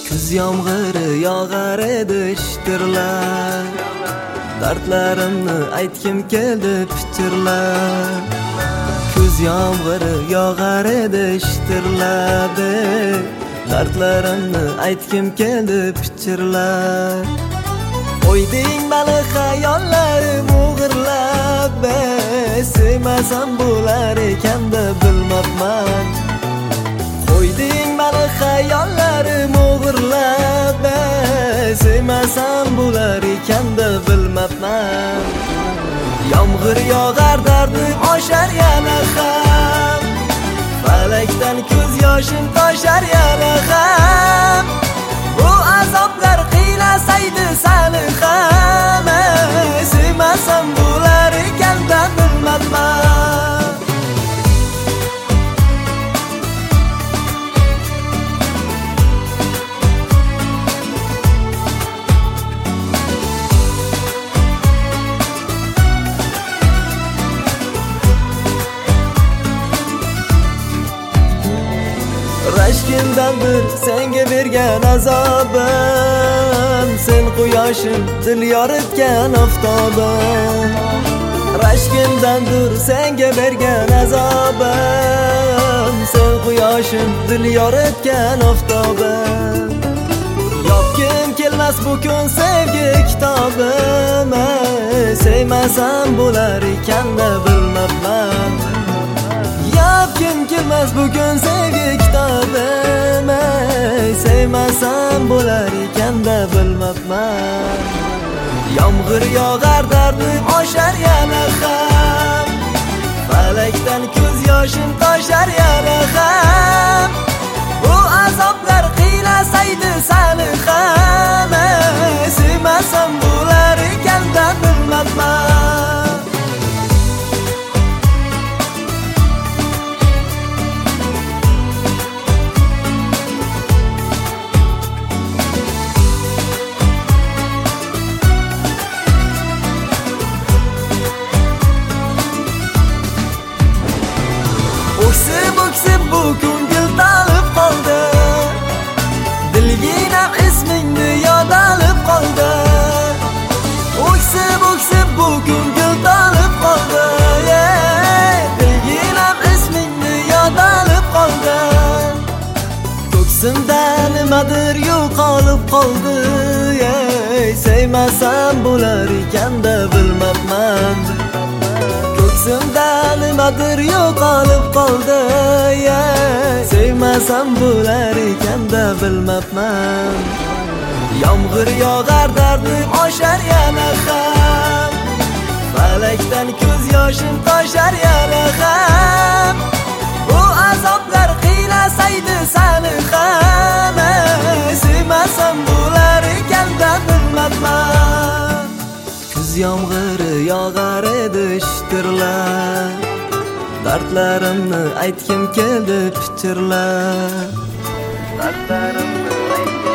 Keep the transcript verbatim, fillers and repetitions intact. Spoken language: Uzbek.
Kuz yomg'iri yog'ar edi shitirlab, dardlarimni aytgim keldi pichirlab. Kuz yomg'iri yog'ar edi shitirlab, dardlarimni aytgim keldi pichirlab. Qo'yding meni xayollarim o'g'irlab, sevmasam bo'lar ekan-da bilmabman. Qo'yding meni xayollarim o'g'irlab, sevmasam bo'lar ekan-da bilmabman. Yomg'ir yog'ar dardim oshar yana ham, falakdan ko'z yoshim toshar yana ham. Bu azoblar qiylasaydi seni ham, sevmasam bo'lar ekan-da bilmabman. Rashkimdandir senga bergan azobim, sen quyoshim, dil yoritgan oftobim. Rashkimdandir senga bergan azobim, sen quyoshim, dil yoritgan oftobim. Yopgim kelmas bu kun sevgi kitobim, sevmasam bo'lar ekan-da bilmabman. Yopgim kelmas bugun sevgi kitobim, sevmasam bo'lar ekan-da bilmabman. Yomg'ir yog'ar dardim oshar yana ham, falakdan ko'z yoshim toshar yana ham. Bu azoblar qiylasaydi seni ham, sevmasam bo'lar ekan-da bilmabman. O'ksib-o'ksib bu ko'ngil talib qoldi, dilginam ismingni yod olib qoldi. O'ksib-o'ksib bu ko'ngil talib qoldi, dilginam ismingni yod olib qoldi. Ko'ksimda nimadir yo'qolib qoldi, sevmasam bo'lar ekan-da bilmabman. Ko'ksimda nimadir yo'qolib qoldi, sevmasam bo'lar ekan-da bilmabman. Yomg'ir yog'ar dardim oshar yana ham, falakdan ko'z yoshim toshar yana ham. Bu azoblar qiylasaydi seni ham, sevmasam bo'lar ekan-da bilmabman. Kuz yomg'iri yog'ar edi shitirlab, dardlarimni aytgim keldi pichirlab. Dardlarimni aytgim